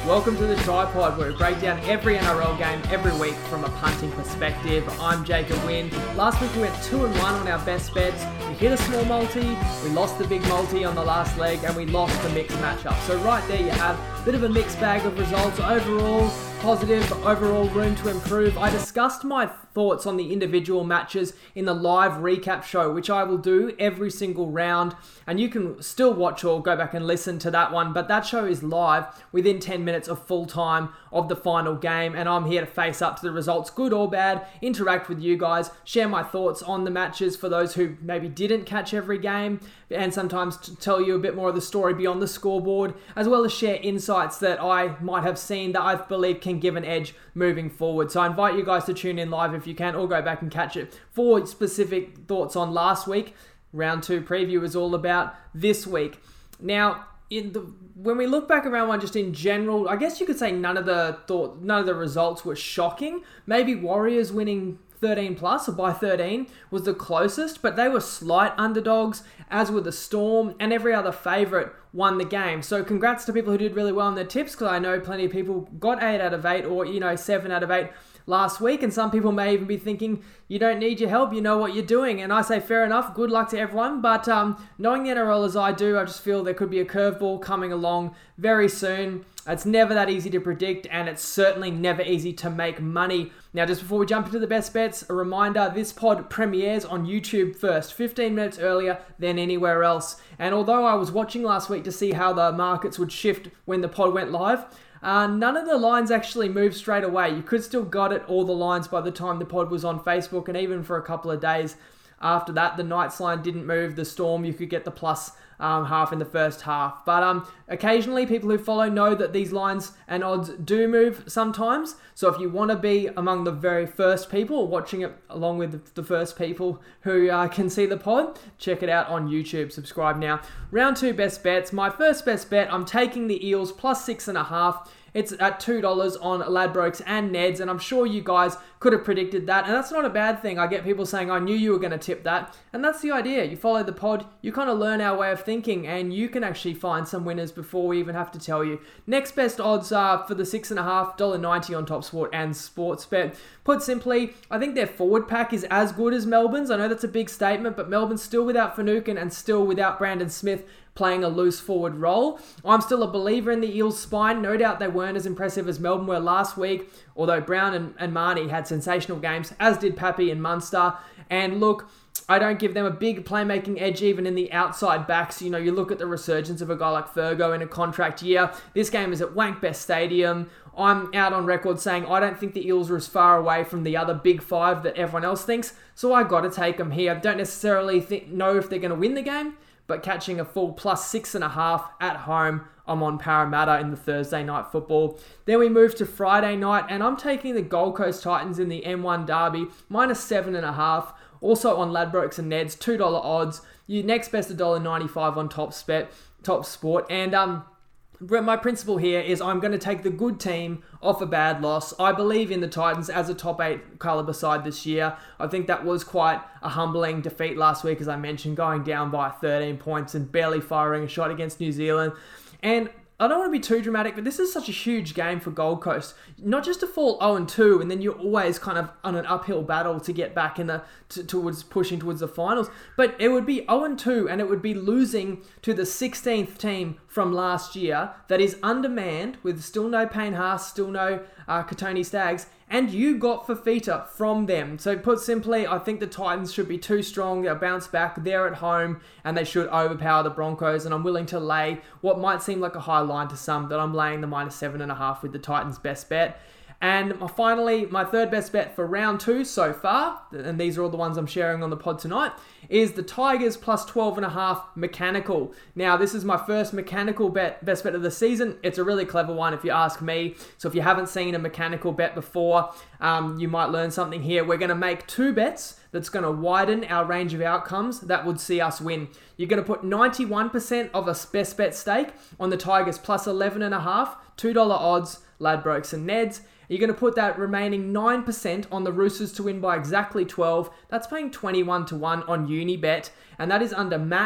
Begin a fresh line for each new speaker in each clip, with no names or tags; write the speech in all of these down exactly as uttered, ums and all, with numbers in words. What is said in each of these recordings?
Welcome to the Tripod, where we break down every N R L game every week from a punting perspective. I'm Jacob Wynn. Last week we went two and one on our best bets. We hit a small multi, we lost the big multi on the last leg, and we lost the mixed matchup. So right there you have a bit of a mixed bag of results. Overall, positive, overall room to improve. I discussed my thoughts on the individual matches in the live recap show, which I will do every single round, and you can still watch or go back and listen to that one, but that show is live within ten minutes of full time of the final game, and I'm here to face up to the results, good or bad, interact with you guys, share my thoughts on the matches for those who maybe didn't catch every game, and sometimes to tell you a bit more of the story beyond the scoreboard, as well as share insights that I might have seen that I believe can give an edge moving forward. So I invite you guys to tune in live if you can, or go back and catch it for specific thoughts on last week. Round two preview is all about this week. Now, in the, when we look back around one, just in general, I guess you could say none of the thought, none of the results were shocking. Maybe Warriors winning thirteen plus or by thirteen was the closest, but they were slight underdogs, as were the Storm, and every other favourite won the game. So congrats to people who did really well in their tips, because I know plenty of people got eight out of eight or, you know, seven out of eight last week, and some people may even be thinking you don't need your help, you know what you're doing, and I say fair enough, good luck to everyone, but um, knowing the N R L as I do, I just feel there could be a curveball coming along very soon. It's never that easy to predict, and it's certainly never easy to make money. Now, just before we jump into the best bets, a reminder, this pod premieres on YouTube first, fifteen minutes earlier than anywhere else, and although I was watching last week to see how the markets would shift when the pod went live, Uh, none of the lines actually moved straight away. You could still got it, all the lines, by the time the pod was on Facebook, and even for a couple of days after that, the Knights line didn't move. The Storm, you could get the plus um, half in the first half. But um, occasionally, people who follow know that these lines and odds do move sometimes. So if you want to be among the very first people watching it along with the first people who uh, can see the pod, check it out on YouTube. Subscribe now. Round two best bets. My first best bet, I'm taking the Eels plus six and a half. It's at two dollars on Ladbrokes and Neds, and I'm sure you guys could have predicted that, and that's not a bad thing. I get people saying, I knew you were going to tip that, and that's the idea. You follow the pod, you kind of learn our way of thinking, and you can actually find some winners before we even have to tell you. Next best odds are for the six and a half, one dollar ninety on TopSport and Sportsbet. Put simply, I think their forward pack is as good as Melbourne's. I know that's a big statement, but Melbourne's still without Finucane and still without Brandon Smith playing a loose forward role. I'm still a believer in the Eels' spine. No doubt they weren't as impressive as Melbourne were last week, although Brown and, and Marnie had sensational games, as did Pappy and Munster. And look, I don't give them a big playmaking edge even in the outside backs. You know, you look at the resurgence of a guy like Fergo in a contract year. This game is at Wankbest Stadium. I'm out on record saying I don't think the Eels are as far away from the other big five that everyone else thinks, so I got to take them here. Don't necessarily think, know if they're going to win the game, but catching a full plus six and a half at home, I'm on Parramatta in the Thursday night football. Then we move to Friday night, and I'm taking the Gold Coast Titans in the M one Derby, minus seven and a half. Also on Ladbrokes and Neds, two dollars odds. You next best one dollar ninety-five on TopSpet, TopSport, and um. my principle here is I'm going to take the good team off a bad loss. I believe in the Titans as a top eight caliber side this year. I think that was quite a humbling defeat last week, as I mentioned, going down by thirteen points and barely firing a shot against New Zealand. And I don't want to be too dramatic, but this is such a huge game for Gold Coast. Not just to fall oh and two, and then you're always kind of on an uphill battle to get back in the t- towards pushing towards the finals, but it would be oh and two, and it would be losing to the sixteenth team from last year that is undermanned, with still no Payne Haas, still no uh, Katoni Staggs, and you got Fafita from them. So put simply, I think the Titans should be too strong. They'll bounce back. They're at home, and they should overpower the Broncos. And I'm willing to lay what might seem like a high line to some, that I'm laying the minus seven and a half with the Titans' best bet. And finally, my third best bet for round two so far, and these are all the ones I'm sharing on the pod tonight, is the Tigers plus twelve and a half mechanical. Now, this is my first mechanical bet, best bet of the season. It's a really clever one if you ask me. So if you haven't seen a mechanical bet before, um, you might learn something here. We're going to make two bets that's going to widen our range of outcomes that would see us win. You're going to put ninety-one percent of a best bet stake on the Tigers plus eleven and a half, two dollars odds, Ladbrokes and Neds. You're going to put that remaining nine percent on the Roosters to win by exactly twelve. That's paying twenty-one to one on Unibet, and that is under match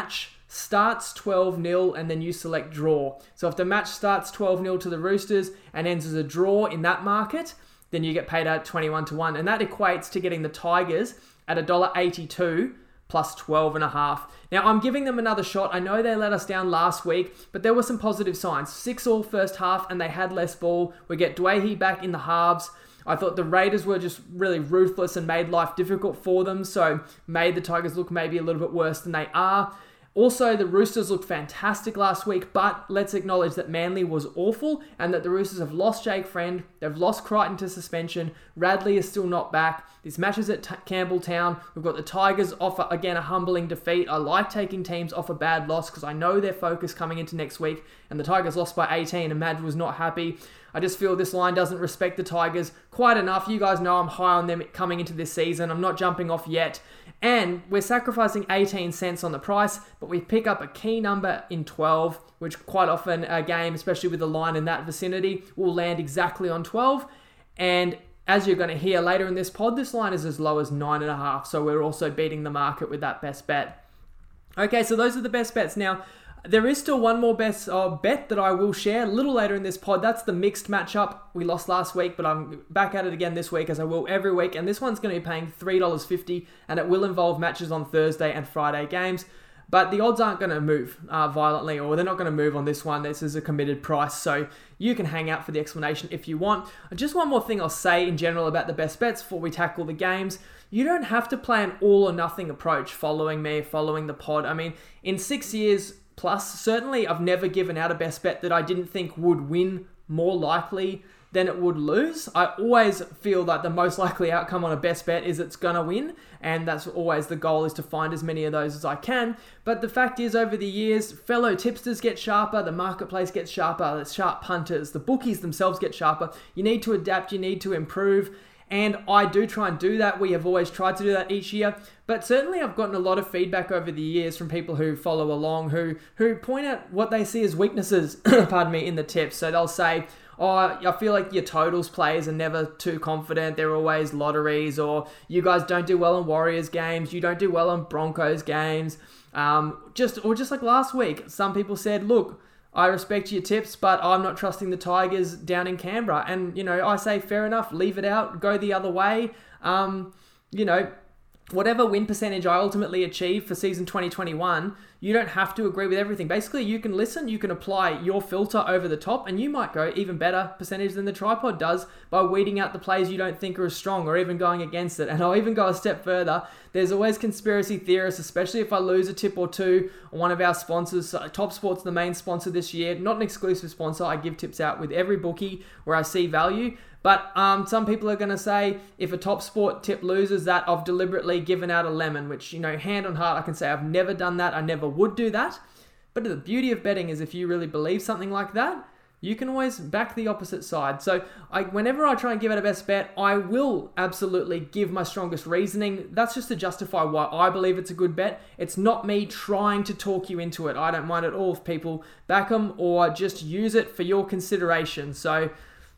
starts twelve nil and then you select draw. So if the match starts twelve nil to the Roosters and ends as a draw in that market, then you get paid out twenty-one to one. And that equates to getting the Tigers at one dollar eighty-two plus twelve and a half. Now, I'm giving them another shot. I know they let us down last week, but there were some positive signs. Six all first half, and they had less ball. We get Dwayne back in the halves. I thought the Raiders were just really ruthless and made life difficult for them, so made the Tigers look maybe a little bit worse than they are. Also, the Roosters looked fantastic last week, but let's acknowledge that Manly was awful and that the Roosters have lost Jake Friend, they've lost Crichton to suspension, Radley is still not back. This matches at T- Campbelltown. We've got the Tigers off, a, again, a humbling defeat. I like taking teams off a bad loss because I know their focus coming into next week, and the Tigers lost by eighteen and Madge was not happy. I just feel this line doesn't respect the Tigers quite enough. You guys know I'm high on them coming into this season. I'm not jumping off yet. And we're sacrificing eighteen cents on the price, but we pick up a key number in twelve, which quite often a game, especially with a line in that vicinity, will land exactly on twelve. And as you're going to hear later in this pod, this line is as low as nine point five, so we're also beating the market with that best bet. Okay, so those are the best bets. Now, there is still one more best uh, bet that I will share a little later in this pod. That's the mixed matchup. We lost last week, but I'm back at it again this week, as I will every week. And this one's going to be paying three dollars fifty, and it will involve matches on Thursday and Friday games. But the odds aren't going to move uh, violently, or they're not going to move on this one. This is a committed price, so you can hang out for the explanation if you want. Just one more thing I'll say in general about the best bets before we tackle the games. You don't have to play an all or nothing approach following me, following the pod. I mean, in six years plus, certainly I've never given out a best bet that I didn't think would win more likely than it would lose. I always feel that the most likely outcome on a best bet is it's going to win, and that's always the goal, is to find as many of those as I can. But the fact is, over the years, fellow tipsters get sharper, the marketplace gets sharper, the sharp punters, the bookies themselves get sharper. You need to adapt, you need to improve, and I do try and do that. We have always tried to do that each year, but certainly I've gotten a lot of feedback over the years from people who follow along, who who point out what they see as weaknesses, pardon me, in the tips. So they'll say, oh, I feel like your totals players are never too confident. They're always lotteries, or you guys don't do well in Warriors games. You don't do well in Broncos games. Um, just or just like last week, some people said, look, I respect your tips, but I'm not trusting the Tigers down in Canberra. And, you know, I say, fair enough, leave it out, go the other way. Um, you know, whatever win percentage I ultimately achieve for season twenty twenty-one, you don't have to agree with everything. Basically, you can listen, you can apply your filter over the top, and you might go even better percentage than the tripod does by weeding out the plays you don't think are as strong, or even going against it. And I'll even go a step further. There's always conspiracy theorists, especially if I lose a tip or two on one of our sponsors. Top Sport's the main sponsor this year, not an exclusive sponsor. I give tips out with every bookie where I see value. But um, some people are going to say, if a Top Sport tip loses, that I've deliberately given out a lemon, which, you know, hand on heart, I can say I've never done that. I never would do that. But the beauty of betting is, if you really believe something like that, you can always back the opposite side. So I, whenever I try and give out a best bet, I will absolutely give my strongest reasoning. That's just to justify why I believe it's a good bet. It's not me trying to talk you into it. I don't mind at all if people back them or just use it for your consideration. So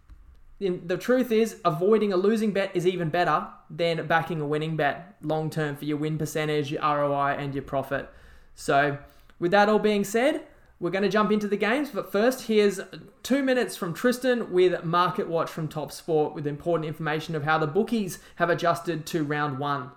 the truth is, avoiding a losing bet is even better than backing a winning bet long term for your win percentage, your R O I, and your profit. So with that all being said, we're going to jump into the games. But first, here's two minutes from Tristan with Market Watch from Top Sport, with important information of how the bookies have adjusted to round one.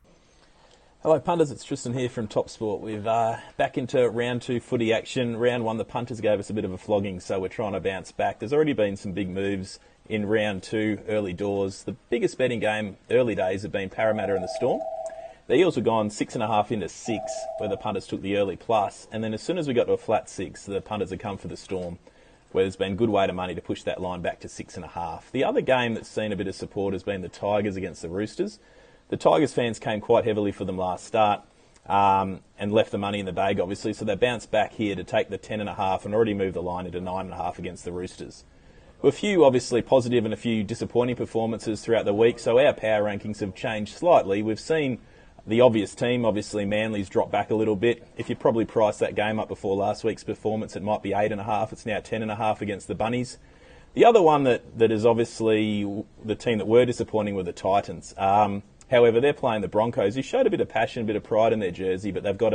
Hello punters, it's Tristan here from Top Sport. We're uh, back into round two footy action. Round one, the punters gave us a bit of a flogging, so we're trying to bounce back. There's already been some big moves in round two, early doors. The biggest betting game early days have been Parramatta and the Storm. The Eels were gone six and a half into six, where the punters took the early plus, and then as soon as we got to a flat six, the punters have come for the Storm, where there's been good weight of money to push that line back to six and a half. The other game that's seen a bit of support has been the Tigers against the Roosters. The Tigers fans came quite heavily for them last start, um, and left the money in the bag, obviously, so they bounced back here to take the ten and a half and already moved the line into nine and a half against the Roosters. A few obviously positive and a few disappointing performances throughout the week, so our power rankings have changed slightly. We've seen the obvious team, obviously Manly's dropped back a little bit. If you probably priced that game up before last week's performance, it might be eight and a half. It's now ten and a half against the Bunnies. The other one that, that is obviously the team that were disappointing were the Titans. Um, however, they're playing the Broncos, who showed a bit of passion, a bit of pride in their jersey, but they've got a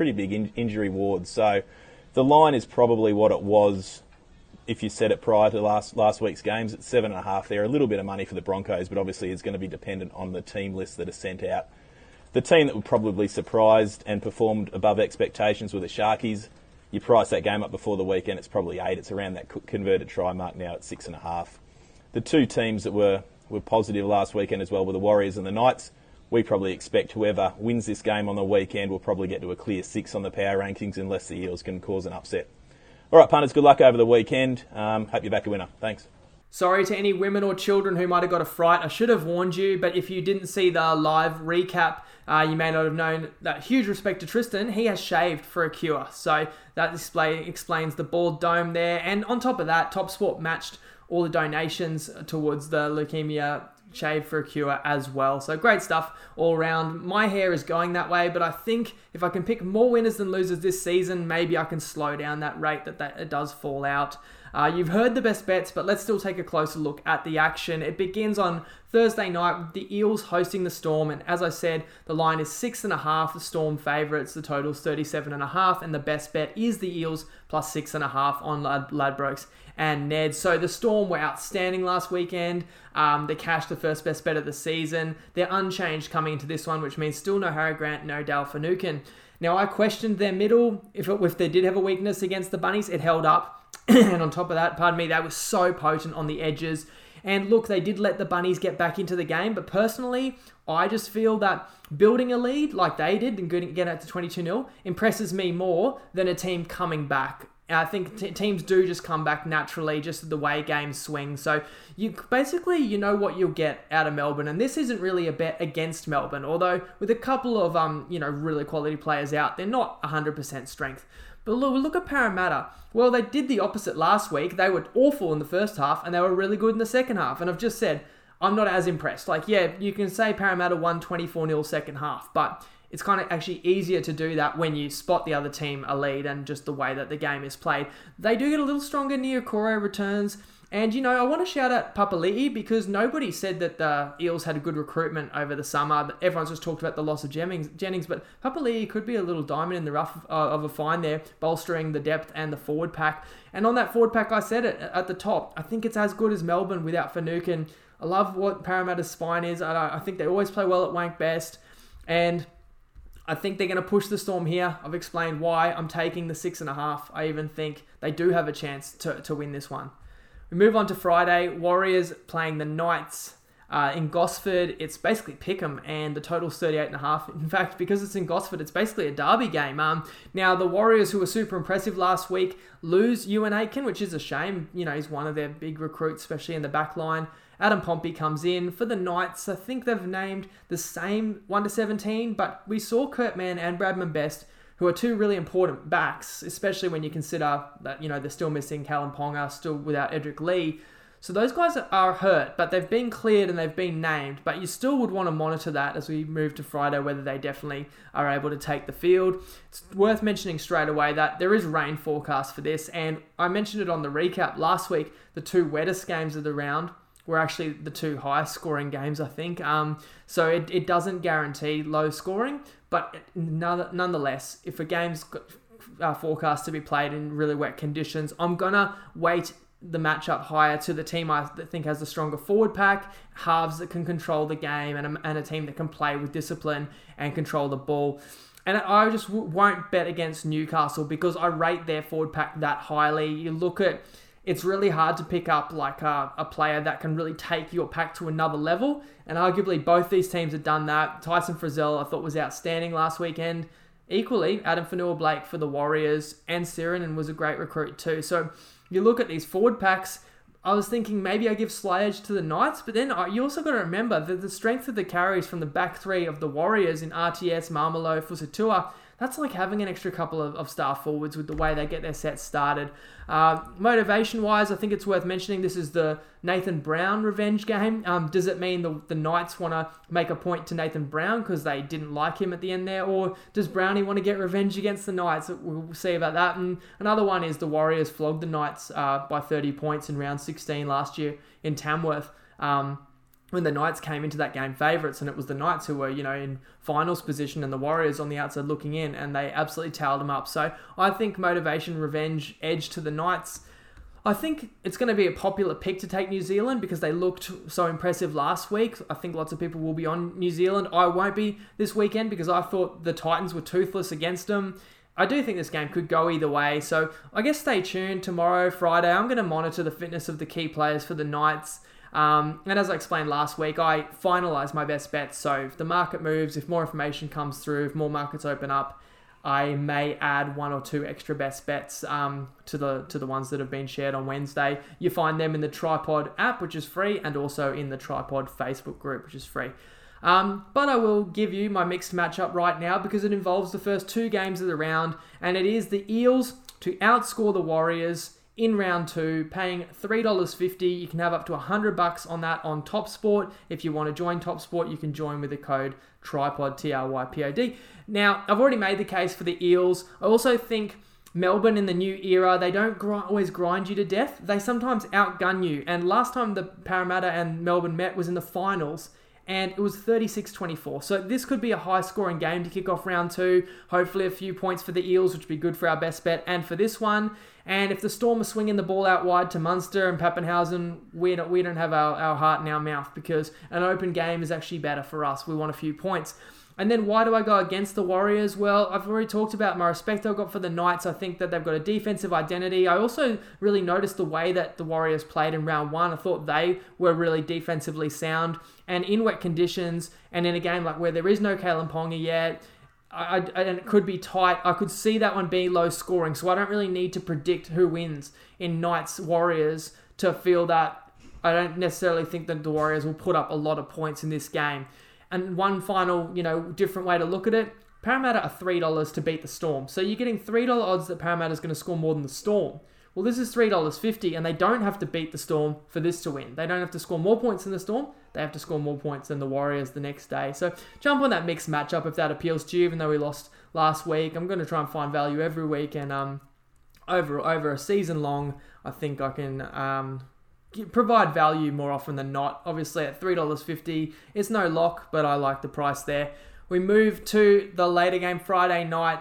pretty big in- injury ward. So the line is probably what it was if you said it prior to last last week's games. It's seven and a half there. A little bit of money for the Broncos, but obviously it's going to be dependent on the team lists that are sent out. The team that were probably surprised and performed above expectations were the Sharkies. You price that game up before the weekend, it's probably eight. It's around that converted try mark now at six and a half. The two teams that were, were positive last weekend as well were the Warriors and the Knights. We probably expect whoever wins this game on the weekend will probably get to a clear six on the power rankings unless the Eels can cause an upset. All right, punters, good luck over the weekend. Um, hope you're back a winner. Thanks.
Sorry to any women or children who might have got a fright. I should have warned you, but if you didn't see the live recap, uh, you may not have known that. Huge respect to Tristan. He has shaved for a cure. So that display explains the bald dome there. And on top of that, TopSport matched all the donations towards the leukemia shave for a cure as well. So great stuff all around. My hair is going that way, but I think if I can pick more winners than losers this season, maybe I can slow down that rate that, that it does fall out. Uh, you've heard the best bets, but let's still take a closer look at the action. It begins on Thursday night with the Eels hosting the Storm, and as I said, the line is six and a half. The Storm favourites. The total's thirty-seven and a half, and the best bet is the Eels plus six and a half on Lad- Ladbrokes and Ned. So the Storm were outstanding last weekend. Um, they cashed the first best bet of the season. They're unchanged coming into this one, which means still no Harry Grant, no Dale Finucane. Now, I questioned their middle. If, it, if they did have a weakness against the Bunnies, it held up. And on top of that, pardon me, they were so potent on the edges. And look, they did let the Bunnies get back into the game. But personally, I just feel that building a lead like they did and getting out to twenty-two nil impresses me more than a team coming back. I think t- teams do just come back naturally, just the way games swing. So you basically, you know what you'll get out of Melbourne. And this isn't really a bet against Melbourne. Although with a couple of um, you know, really quality players out, they're not one hundred percent strength. But look, look at Parramatta. Well, they did the opposite last week. They were awful in the first half, and they were really good in the second half. And I've just said, I'm not as impressed. Like, yeah, you can say Parramatta won twenty-four nil second half, but it's kind of actually easier to do that when you spot the other team a lead and just the way that the game is played. They do get a little stronger near Okoro returns. And, you know, I want to shout out Papali'i because nobody said that the Eels had a good recruitment over the summer. Everyone's just talked about the loss of Jennings, Jennings but Papali'i could be a little diamond in the rough of, uh, of a find there, bolstering the depth and the forward pack. And on that forward pack, I said it at the top, I think it's as good as Melbourne without Finucane. I love what Parramatta's spine is. I, I think they always play well at Wank Best. And I think they're going to push the Storm here. I've explained why. I'm taking the six and a half. I even think they do have a chance to, to win this one. We move on to Friday. Warriors playing the Knights uh, in Gosford. It's basically pick'em, and the total's thirty-eight and a half. In fact, because it's in Gosford, it's basically a derby game. Um, now, the Warriors, who were super impressive last week, lose Ewan Aitken, which is a shame. You know, he's one of their big recruits, especially in the back line. Adam Pompey comes in. For the Knights, I think they've named the same one to seventeen, but we saw Kurt Mann and Bradman Best, who are two really important backs, especially when you consider that, you know, they're still missing Callum Ponga, still without Edric Lee. So those guys are hurt, but they've been cleared and they've been named. But you still would want to monitor that as we move to Friday, whether they definitely are able to take the field. It's worth mentioning straight away that there is rain forecast for this. And I mentioned it on the recap last week, the two wettest games of the round were actually the two highest scoring games, I think. Um, so it, it doesn't guarantee low scoring, but nonetheless, if a game's uh, forecast to be played in really wet conditions, I'm going to weight the matchup higher to the team I think has the stronger forward pack, halves that can control the game, and a, and a team that can play with discipline and control the ball. And I just w- won't bet against Newcastle because I rate their forward pack that highly. You look at, it's really hard to pick up like a, a player that can really take your pack to another level. And arguably both these teams have done that. Tyson Frizzell I thought was outstanding last weekend. Equally, Adam Fanua-Blake for the Warriors, and Sirenin was a great recruit too. So you look at these forward packs, I was thinking maybe I give Slayage to the Knights, but then you also got to remember that the strength of the carries from the back three of the Warriors in R T S, Marmelo, Fusatua, that's like having an extra couple of, of star forwards with the way they get their sets started. Uh, Motivation-wise, I think it's worth mentioning this is the Nathan Brown revenge game. Um, does it mean the, the Knights want to make a point to Nathan Brown because they didn't like him at the end there? Or does Brownie want to get revenge against the Knights? We'll see about that. And another one is the Warriors flogged the Knights uh, by thirty points in round sixteen last year in Tamworth. Um, when the Knights came into that game favourites, and it was the Knights who were, you know, in finals position and the Warriors on the outside looking in, and they absolutely towed them up. So I think motivation, revenge, edge to the Knights. I think it's going to be a popular pick to take New Zealand because they looked so impressive last week. I think lots of people will be on New Zealand. I won't be this weekend because I thought the Titans were toothless against them. I do think this game could go either way. So I guess stay tuned tomorrow, Friday. I'm going to monitor the fitness of the key players for the Knights. Um, and as I explained last week, I finalise my best bets. So if the market moves, if more information comes through, if more markets open up, I may add one or two extra best bets um, to the to the ones that have been shared on Wednesday. You find them in the Tripod app, which is free, and also in the Tripod Facebook group, which is free. Um, but I will give you my mixed matchup right now because it involves the first two games of the round, and it is the Eels to outscore the Warriors in round two, paying three dollars fifty. You can have up to one hundred bucks on that on TopSport. If you want to join TopSport, you can join with the code TRYPOD, T R Y P O D. Now, I've already made the case for the Eels. I also think Melbourne in the new era, they don't gr- always grind you to death. They sometimes outgun you. And last time the Parramatta and Melbourne met was in the finals, and it was thirty-six twenty-four. So this could be a high-scoring game to kick off round two. Hopefully a few points for the Eels, which would be good for our best bet and for this one. And if the Storm are swinging the ball out wide to Munster and Pappenhausen, we don't, we don't have our, our heart in our mouth because an open game is actually better for us. We want a few points. And then why do I go against the Warriors? Well, I've already talked about my respect I've got for the Knights. I think that they've got a defensive identity. I also really noticed the way that the Warriors played in round one. I thought they were really defensively sound. And in wet conditions, and in a game like where there is no Kalen Ponga yet, I, I, and it could be tight, I could see that one being low scoring. So I don't really need to predict who wins in Knights Warriors to feel that I don't necessarily think that the Warriors will put up a lot of points in this game. And one final, you know, different way to look at it, Parramatta are three dollars to beat the Storm. So you're getting three dollars odds that Parramatta is going to score more than the Storm. Well, this is three dollars fifty, and they don't have to beat the Storm for this to win. They don't have to score more points than the Storm. They have to score more points than the Warriors the next day. So jump on that mixed matchup if that appeals to you, even though we lost last week. I'm going to try and find value every week, and um, over over a season long, I think I can um, provide value more often than not. Obviously, at three dollars fifty, it's no lock, but I like the price there. We move to the later game Friday night,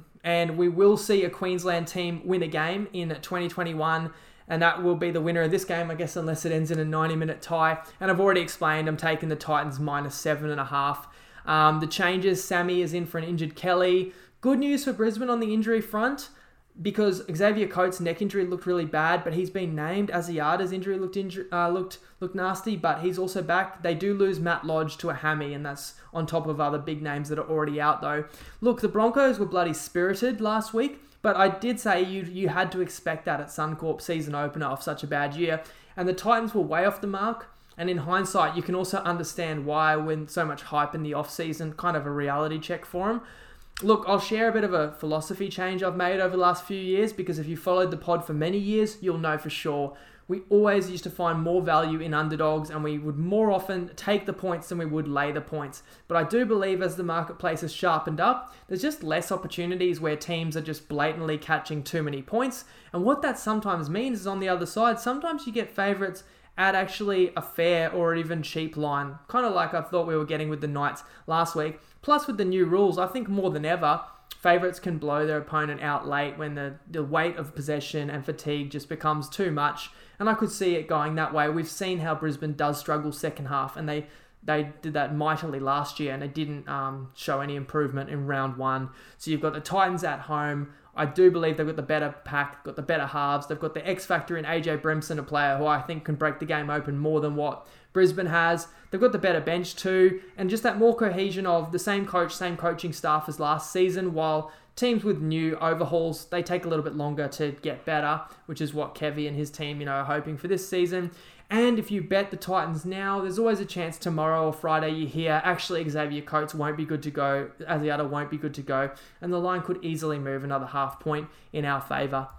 and we will see a Queensland team win a game in twenty twenty-one, and that will be the winner of this game, I guess, unless it ends in a ninety-minute tie. And I've already explained, I'm taking the Titans minus seven and a half. Um, the changes, Sammy is in for an injured Kelly. Good news for Brisbane on the injury front, because Xavier Coates' neck injury looked really bad, but he's been named. Asiata's injury looked inju- uh, looked looked nasty, but he's also back. They do lose Matt Lodge to a hammy, and that's on top of other big names that are already out, though. Look, the Broncos were bloody spirited last week, but I did say you you had to expect that at Suncorp season opener off such a bad year, and the Titans were way off the mark. And in hindsight, you can also understand why when so much hype in the off-season, kind of a reality check for them. Look, I'll share a bit of a philosophy change I've made over the last few years, because if you followed the pod for many years, you'll know for sure. We always used to find more value in underdogs, and we would more often take the points than we would lay the points. But I do believe as the marketplace has sharpened up, there's just less opportunities where teams are just blatantly catching too many points. And what that sometimes means is on the other side, sometimes you get favourites at actually a fair or even cheap line, kind of like I thought we were getting with the Knights last week. Plus, with the new rules, I think more than ever, favourites can blow their opponent out late when the, the weight of possession and fatigue just becomes too much. And I could see it going that way. We've seen how Brisbane does struggle second half, and they they did that mightily last year, and they didn't um, show any improvement in round one. So you've got the Titans at home. I do believe they've got the better pack, got the better halves. They've got the X factor in A J Brimson, a player who I think can break the game open more than what Brisbane has. They've got the better bench too, and just that more cohesion of the same coach, same coaching staff as last season, while teams with new overhauls, they take a little bit longer to get better, which is what Kevy and his team, you know, are hoping for this season. And if you bet the Titans now, there's always a chance tomorrow or Friday you hear, actually Xavier Coates won't be good to go, Asiata won't be good to go, and the line could easily move another half point in our favour.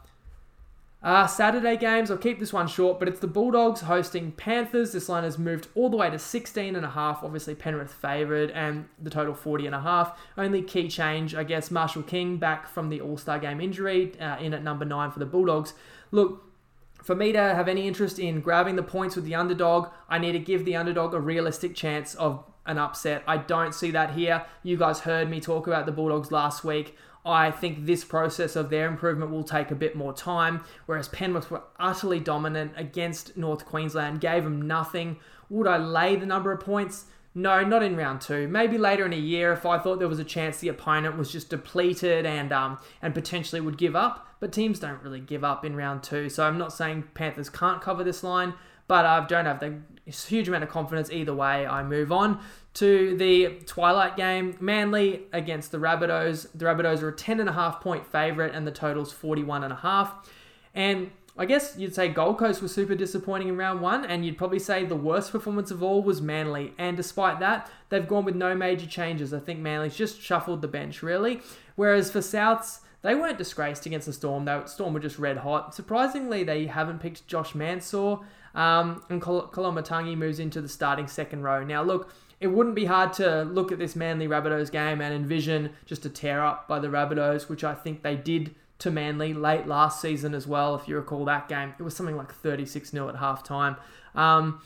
Uh, Saturday games, I'll keep this one short, but it's the Bulldogs hosting Panthers. This line has moved all the way to sixteen and a half, obviously Penrith favoured, and the total forty and a half. Only key change, I guess, Marshall King back from the All-Star game injury, uh, in at number nine for the Bulldogs. Look, for me to have any interest in grabbing the points with the underdog, I need to give the underdog a realistic chance of an upset. I don't see that here. You guys heard me talk about the Bulldogs last week. I think this process of their improvement will take a bit more time, whereas Penrith were utterly dominant against North Queensland, gave them nothing. Would I lay the number of points? No, not in round two. Maybe later in a year if I thought there was a chance the opponent was just depleted and um and potentially would give up. But teams don't really give up in round two. So I'm not saying Panthers can't cover this line, but I don't have the huge amount of confidence either way. I move on to the Twilight game. Manly against the Rabbitohs. The Rabbitohs are a ten and a half point favourite and the total's forty-one and a half. And I guess you'd say Gold Coast was super disappointing in round one, and you'd probably say the worst performance of all was Manly. And despite that, they've gone with no major changes. I think Manly's just shuffled the bench, really. Whereas for Souths, they weren't disgraced against the Storm. The Storm were just red hot. Surprisingly, they haven't picked Josh Mansour, um, and Kol- Koloamatangi moves into the starting second row. Now, look, it wouldn't be hard to look at this Manly Rabbitohs game and envision just a tear up by the Rabbitohs, which I think they did to Manly late last season as well, if you recall that game. It was something like thirty-six nil at halftime. Um,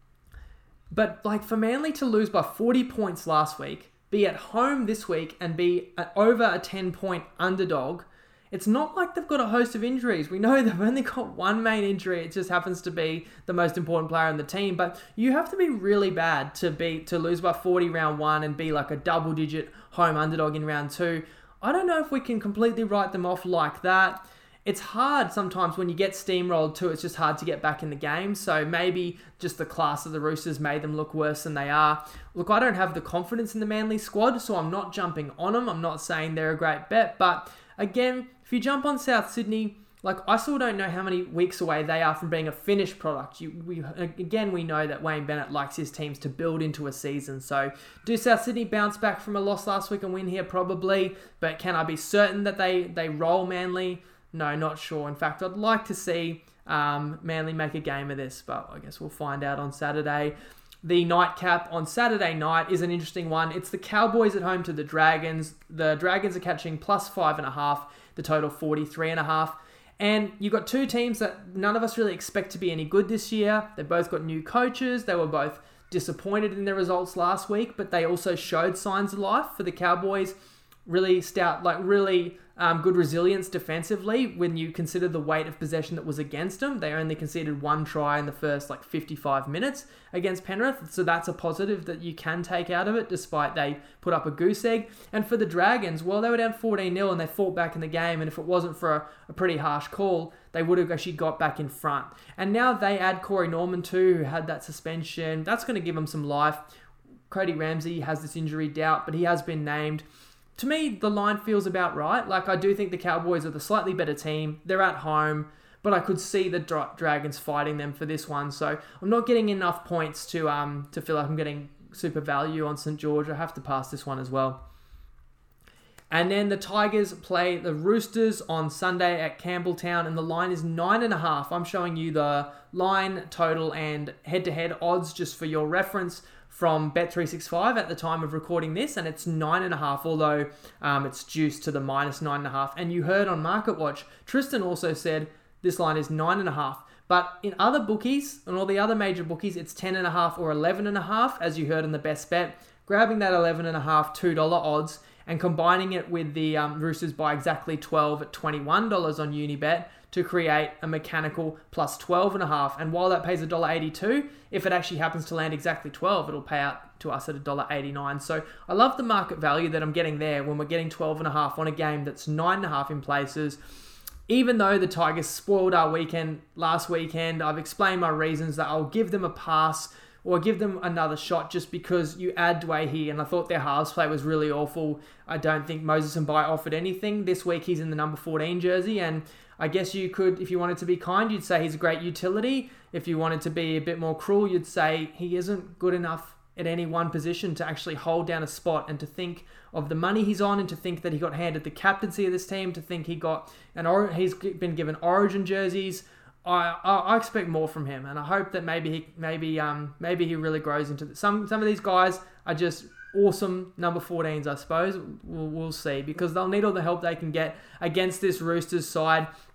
but like for Manly to lose by forty points last week, be at home this week and be over a ten point underdog, it's not like they've got a host of injuries. We know they've only got one main injury. It just happens to be the most important player on the team. But you have to be really bad to be to lose by forty round one and be like a double digit home underdog in round two. I don't know if we can completely write them off like that. It's hard sometimes when you get steamrolled too. It's just hard to get back in the game. So maybe just the class of the Roosters made them look worse than they are. Look, I don't have the confidence in the Manly squad, so I'm not jumping on them. I'm not saying they're a great bet. But again, if you jump on South Sydney, like I still don't know how many weeks away they are from being a finished product. You, we Again, we know that Wayne Bennett likes his teams to build into a season. So do South Sydney bounce back from a loss last week and win here? Probably. But can I be certain that they, they roll Manly? No, not sure. In fact, I'd like to see um, Manly make a game of this, but I guess we'll find out on Saturday. The nightcap on Saturday night is an interesting one. It's the Cowboys at home to the Dragons. The Dragons are catching plus five and a half, the total forty-three and a half. And you've got two teams that none of us really expect to be any good this year. They've both got new coaches. They were both disappointed in their results last week, but they also showed signs of life. For the Cowboys, really stout, like really um, good resilience defensively when you consider the weight of possession that was against them. They only conceded one try in the first like fifty-five minutes against Penrith. So that's a positive that you can take out of it, despite they put up a goose egg. And for the Dragons, well, they were down fourteen nil and they fought back in the game. And if it wasn't for a, a pretty harsh call, they would have actually got back in front. And now they add Corey Norman too, who had that suspension. That's going to give them some life. Cody Ramsey has this injury doubt, but he has been named. To me, the line feels about right. Like, I do think the Cowboys are the slightly better team. They're at home, but I could see the Dra- Dragons fighting them for this one. So I'm not getting enough points to um to feel like I'm getting super value on St George. I have to pass this one as well. And then the Tigers play the Roosters on Sunday at Campbelltown, and the line is nine and a half. I'm showing you the line, total, and head-to-head odds just for your reference from Bet three sixty-five at the time of recording this, and it's nine and a half, although um, it's juiced to the minus nine and a half. And you heard on Market Watch, Tristan also said this line is nine and a half. But in other bookies, and all the other major bookies, it's ten and a half or eleven and a half, as you heard in the best bet. Grabbing that eleven and a half, two dollar odds, and combining it with the um, Roosters by exactly twelve at twenty-one dollars on Unibet to create a mechanical plus twelve and a half. And while that pays one dollar eighty-two, if it actually happens to land exactly twelve, it'll pay out to us at one dollar eighty-nine. So I love the market value that I'm getting there when we're getting twelve and a half on a game that's nine and a half in places. Even though the Tigers spoiled our weekend last weekend, I've explained my reasons that I'll give them a pass or give them another shot just because you add Dwayne, and I thought their halves play was really awful. I don't think Moses Mbye offered anything. This week he's in the number fourteen jersey, and I guess you could, if you wanted to be kind, you'd say he's a great utility. If you wanted to be a bit more cruel, you'd say he isn't good enough at any one position to actually hold down a spot, and to think of the money he's on, and to think that he got handed the captaincy of this team, to think he got an or- he's been given Origin jerseys. I, I I expect more from him, and I hope that maybe he maybe um maybe he really grows into the, some some of these guys are just awesome number fourteens, I suppose. We'll, we'll see, because they'll need all the help they can get against this Roosters side.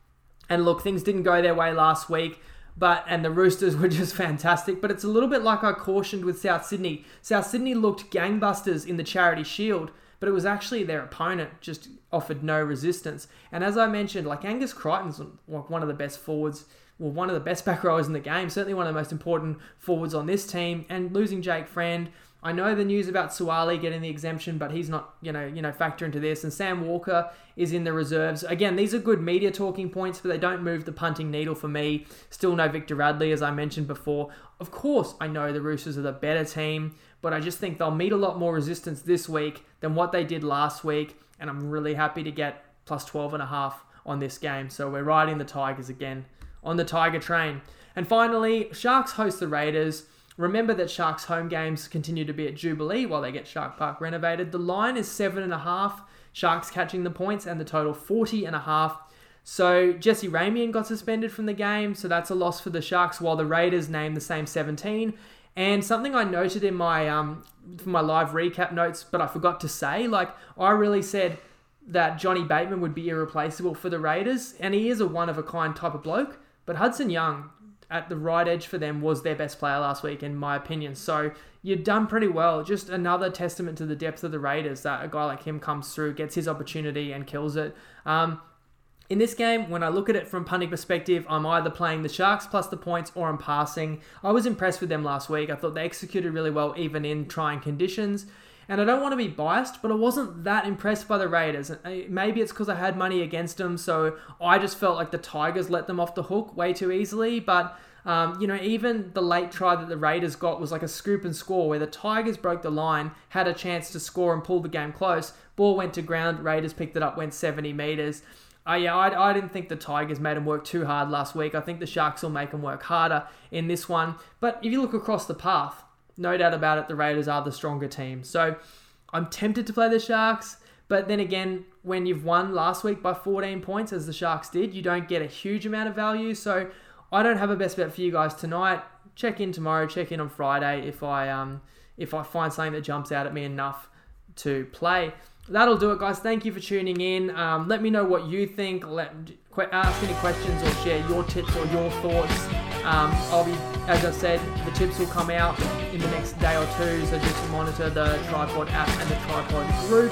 And look, things didn't go their way last week, but and the Roosters were just fantastic. But it's a little bit like I cautioned with South Sydney. South Sydney looked gangbusters in the Charity Shield, but it was actually their opponent just offered no resistance. And as I mentioned, like Angus Crichton's one of the best forwards, well, one of the best back rowers in the game, certainly one of the most important forwards on this team. And losing Jake Friend, I know the news about Suwali getting the exemption, but he's not, you know, you know, factor into this. And Sam Walker is in the reserves. Again, these are good media talking points, but they don't move the punting needle for me. Still no Victor Radley, as I mentioned before. Of course, I know the Roosters are the better team, but I just think they'll meet a lot more resistance this week than what they did last week. And I'm really happy to get plus twelve and a half on this game. So we're riding the Tigers again on the Tiger train. And finally, Sharks host the Raiders. Remember that Sharks home games continue to be at Jubilee while they get Shark Park renovated. The line is seven and a half. Sharks catching the points and the total forty and a half. So Jesse Ramian got suspended from the game, so that's a loss for the Sharks, while the Raiders named the same seventeen. And something I noted in my um for my live recap notes, but I forgot to say, like I really said that Johnny Bateman would be irreplaceable for the Raiders, and he is a one-of-a-kind type of bloke. But Hudson Young at the right edge for them was their best player last week, in my opinion. So you've done pretty well. Just another testament to the depth of the Raiders that a guy like him comes through, gets his opportunity and kills it. Um, in this game, when I look at it from punting perspective, I'm either playing the Sharks plus the points or I'm passing. I was impressed with them last week. I thought they executed really well, even in trying conditions. And I don't want to be biased, but I wasn't that impressed by the Raiders. Maybe it's because I had money against them, so I just felt like the Tigers let them off the hook way too easily. But, um, you know, even the late try that the Raiders got was like a scoop and score, where the Tigers broke the line, had a chance to score and pull the game close. Ball went to ground, Raiders picked it up, went seventy metres. Uh, yeah, I, I didn't think the Tigers made them work too hard last week. I think the Sharks will make them work harder in this one. But if you look across the path, no doubt about it, the Raiders are the stronger team. So I'm tempted to play the Sharks, but then again, when you've won last week by fourteen points, as the Sharks did, you don't get a huge amount of value. So I don't have a best bet for you guys tonight. Check in tomorrow, check in on Friday if I um if I find something that jumps out at me enough to play. That'll do it, guys. Thank you for tuning in. Um, let me know what you think. Let ask any questions or share your tips or your thoughts. Um, I'll be, as I said, the tips will come out in the next day or two, so just monitor the Tripod app and the Tripod group.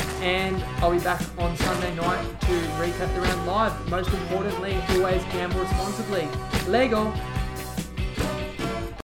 And I'll be back on Sunday night to recap the round live. Most importantly, always gamble responsibly. Lego!